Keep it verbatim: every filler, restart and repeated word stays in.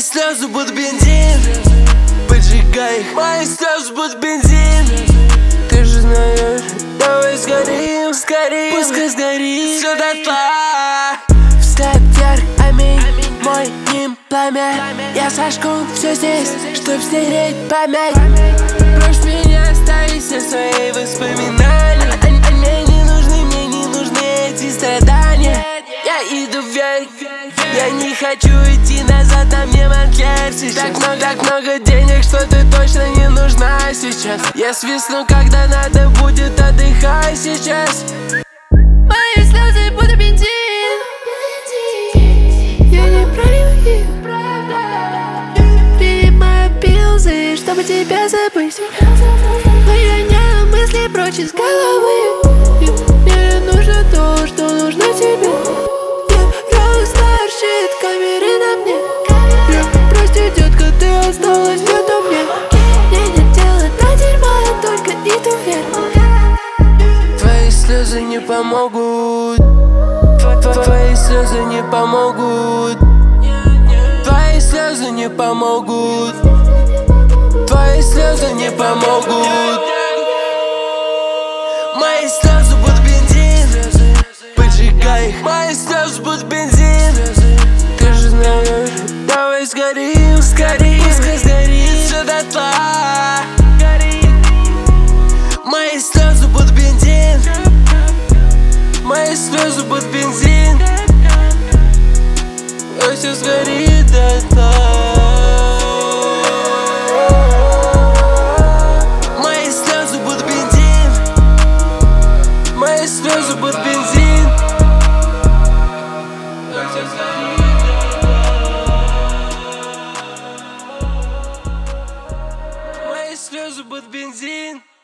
слезы будут бензин, поджигай их. Мои слезы будут бензин, ты же знаешь. Давай сгорим, сгорим, пускай сгорит все дотла. Встает вверх, аминь, мой ним пламя. Я сожгу все здесь, чтоб стереть память. Брось меня, остави все свои воспоминания. Они, они не нужны, мне не нужны эти страдания. Я иду вверх, я не хочу идти назад, на мне манкер сейчас. Так много, так много денег, что ты точно не нужна сейчас. Я свистну, когда надо будет, отдыхай сейчас. Мои слезы будут бензин, я не пролью их. Принимаю пилзы, чтобы тебя забыть. Выгоняю мысли прочь из головы. Мне нужно то, что нужно тебе. Старшит камеры на мне. Я, прости, детка, ты осталась где-то мне. Мне нет дела до дерьма, только иду вверх. Твои слезы не помогут. Твои слезы не помогут. Твои слезы не помогут. Твои слезы не помогут. Мои слезы будут бензин, поджигай их. Мои слезы будут бензин, ты же знаешь. Давай сгорим, сгорим, пускай сгорит все дотла. Мои слезы будут бензин, мои слезы будут бензин, а все сгорит дотла. Мои слезы будут бензин, мои слезы будут бензин, а все сгорит. Мои слезы будут бензин.